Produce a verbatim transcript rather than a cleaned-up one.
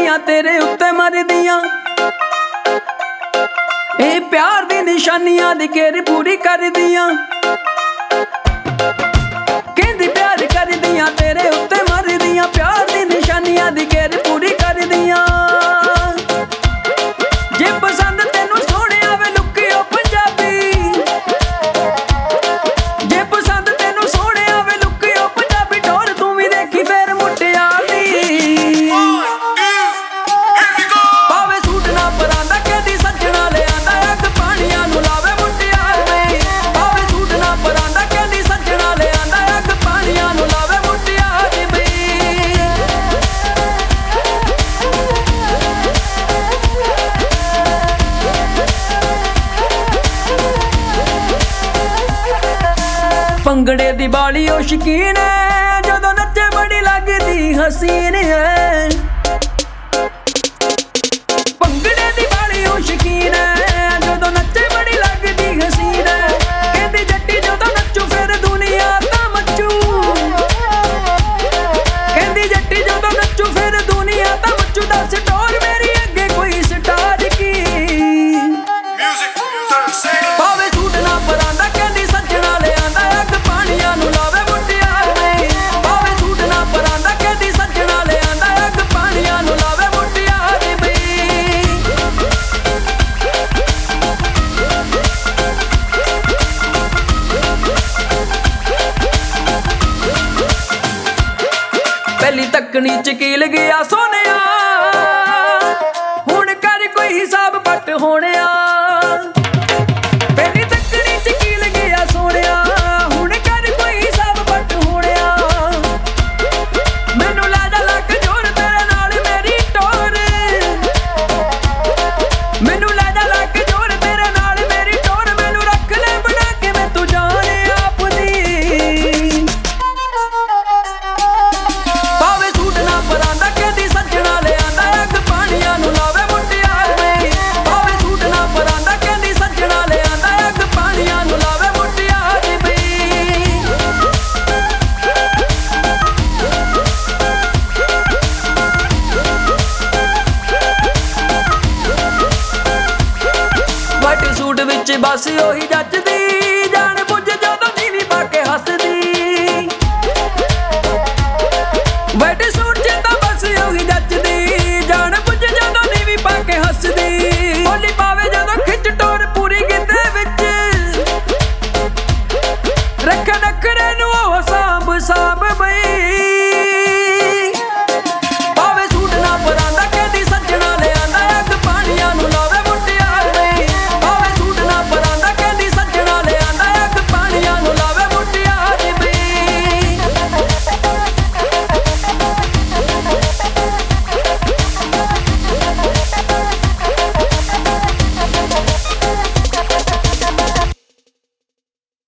निशानियां तेरे उत्ते मरदियां, ए प्यार दी निशानियां दी घेर पूरी कर दियां। कहंदी प्यार कर दियां तेरे उत्ते मरदियां, प्यार दी निशानियां दी घेर पूरी कर दियां। जे पसंद तेनू सोहणे आवे लुकियो पंजाबी, जे पसंद तेनू सोहणे आवे लुकियो पंजाबी, टोर तू भी देखी फेर मुटियारी। पावे सूट ना परांदा कहदी सज्जणा ले आंदा, अग पानियां नू लावे मुटियारी। पावे सूट ना परांदा कहदी सज्जणा ले आंदा, अग पानियां नू लावे मुटियारी बई। ਭੰਗੜੇ ਦੀ ਬਾਲੀ ਉਹ ਸ਼ਕੀਨ ਹੈ, ਜਦੋਂ ਨੱਚੇ ਬੜੀ ਲੱਗਦੀ ਹਸੀਨ ਹੈ। ਭੰਗੜੇ ਦੀ ਬਾਲੀ ਉਹ ਸ਼ਕੀਨ ਹੈ, ਜਦੋਂ ਨੱਚੇ ਬੜੀ ਲੱਗਦੀ ਹਸੀਨ ਹੈ। ਕਹਿੰਦੀ ਜੱਟੀ ਜਦੋਂ ਨੱਚੂ ਫਿਰ ਦੁਨੀਆ ਤਾਂ ਮੱਚੂ, ਕਹਿੰਦੀ ਜੱਟੀ ਜਦੋਂ ਨੱਚੂ ਫਿਰ ਦੁਨੀਆ ਤਾਂ ਮੱਚੂ। ਦੱਸ ਟੋਰ ਮੇਰੀ ਅੱਗੇ ਕੋਈ ਸਟਾਰ ਕੀ, ਪਾਵੇ ਸੂਟ ਨਾ ਪਰਾਂਦਾ ਕਹਿੰਦੀ ਸੱਜਣਾ ਲੈ ਆਂਦਾ, ਅਗ ਪਾਣੀਆਂ ਨੂੰ ਲਾਵੇ ਮੁਟਿਆਰੇ। ਪਾਵੇ ਸੂਟ ਨਾ ਪਰਾਂਦਾ ਕਹਿੰਦੀ ਸੱਜਣਾ ਲੈ ਆਂਦਾ, ਅਗ ਪਾਣੀਆਂ ਨੂੰ ਲਾਵੇ ਮੁਟਿਆਰੇ ਬਈ। ਪਹਿਲੀ ਤੱਕਣੀ ਚ ਕੀਲ ਗਿਆ ਸੋਹਣਿਆ, ਹੁਣ ਕਰ ਕੋਈ ਹਿਸਾਬ ਪੱਟ ਹੋਣਿਆ। ਪਹਿਲੀ ਤੱਕਣੀ ਚ ਕੀਲ ਗਿਆ ਸੋਹਣਿਆ, ਹੁਣ ਕਰ ਕੋਈ ਹਿਸਾਬ ਪੱਟ ਹੋਣਿਆ। ਮੈਨੂੰ ਲਾ ਜਾ ਲੱਕ ਜੋੜ ਤੇਰੇ ਨਾਲ ਮੇਰੀ ਟੋਰ, ਮੈਨੂੰ ਲਾ ਜਾ ਲੱਕ ਜੋੜ ਤੇਰੇ ਨਾਲ ਮੇਰੀ ਟੋਰ। ਮੈਨੂੰ ਰੱਖ ਲੈ ਬਣਾ ਕੇ ਮੈਂ ਤੂੰ ਜਾਣੇ ਆਪਦੀ। ਪਾਵੇ ਸੂਟ ਨਾ ਪਰਾਂਦਾ ਕਹਿੰਦੀ ਸੱਜਣਾ ਲੈ ਆਂਦਾ, ਅਗ ਪਾਣੀਆਂ ਨੂੰ ਲਾਵੇ ਮੁਟਿਆਰੇ। ਪਾਵੇ ਸੂਟ ਨਾ ਪਰਾਂਦਾ ਕਹਿੰਦੀ ਸੱਜਣਾ ਲੈ ਆਂਦਾ, ਅਗ ਪਾਣੀਆਂ ਨੂੰ ਲਾਵੇ ਮੁਟਿਆਰੇ ਬਈ। ਵਾਈਟ ਸੂਟ ਵਿੱਚ ਬਸ ਉਹੀ ਜੱਜਦੀ, ਜਾਣ ਬੁੱਝ ਜਦੋਂ ਨੀਵੀਂ ਪਾ ਕੇ ਹੱਸਦੀ। ਵਾਈਟ ਸੂਟ ਚ ਤਾਂ ਬਸ ਉਹੀ ਜੱਜਦੀ, ਜਾਣ ਬੁੱਝ ਜਦੋਂ ਨੀਵੀਂ ਪਾ ਕੇ ਹੱਸਦੀ। ਬੋਲੀ ਪਾਵੇ ਜਦੋਂ ਖਿੱਚ ਟੋਰ ਪੂਰੀ ਗਿੱਧੇ ਵਿੱਚ, ਰੱਖ ਨਖਰੇ ਨੂੰ ਉਹ ਸਾਂਭ ਸਾਂਭ ਬਈ।